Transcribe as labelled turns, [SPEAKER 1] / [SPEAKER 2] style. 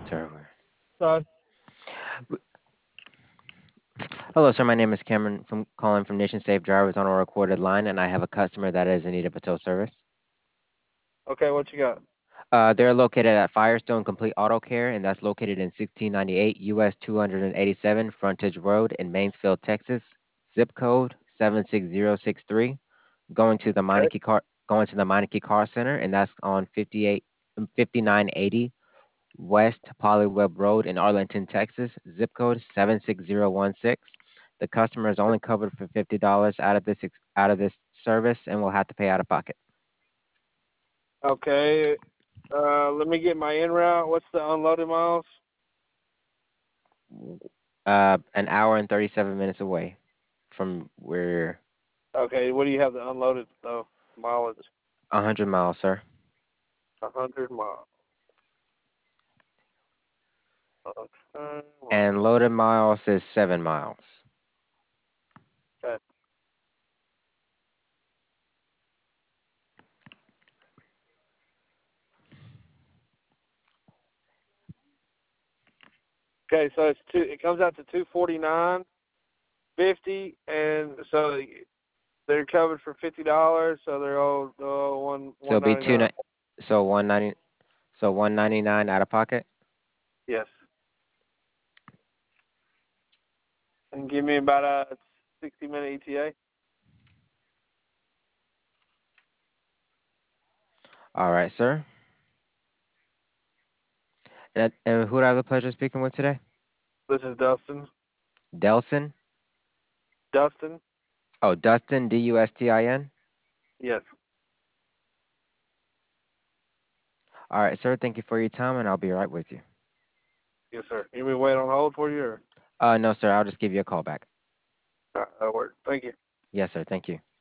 [SPEAKER 1] Server.
[SPEAKER 2] Sorry.
[SPEAKER 1] Hello, sir. My name is Cameron from calling from Nation Safe Drivers on a recorded line, and I have a customer that is in need of a tow service.
[SPEAKER 2] Okay, what you got?
[SPEAKER 1] They're located at Firestone Complete Auto Care, and that's located in 1698 US 287 Frontage Road in Mansfield, Texas. Zip code 76063.
[SPEAKER 2] Okay.
[SPEAKER 1] Going to the Meineke Car Center, and that's on 5980 West Polyweb Road in Arlington, Texas. Zip code 76016. The customer is only covered for $50 out of this service and will have to pay out of pocket.
[SPEAKER 2] Okay. Let me get my in route. What's the unloaded miles?
[SPEAKER 1] An hour and 37 minutes away from where
[SPEAKER 2] Okay, what do you have the unloaded though? Mileage.
[SPEAKER 1] 100 miles, sir.
[SPEAKER 2] 100 miles. Okay.
[SPEAKER 1] And loaded miles is 7 miles.
[SPEAKER 2] Okay. Okay, so it's two. It comes out to 249.50, and so they're covered for $50. So they're owed one
[SPEAKER 1] So it'll
[SPEAKER 2] one
[SPEAKER 1] be
[SPEAKER 2] ninety
[SPEAKER 1] two
[SPEAKER 2] nine.
[SPEAKER 1] ni- so 190 so 199 out of pocket.
[SPEAKER 2] Yes. And give me about a 60-minute ETA.
[SPEAKER 1] All right, sir. And who do I have the pleasure of speaking with today?
[SPEAKER 2] This is Dustin.
[SPEAKER 1] Delson.
[SPEAKER 2] Dustin.
[SPEAKER 1] Oh, Dustin, Dustin.
[SPEAKER 2] Yes.
[SPEAKER 1] All right, sir. Thank you for your time, and I'll be right with you.
[SPEAKER 2] Yes, sir. You want me to wait on hold for you, or
[SPEAKER 1] No, sir. I'll just give you a call back.
[SPEAKER 2] that'll work. Thank you.
[SPEAKER 1] Yes, sir. Thank you.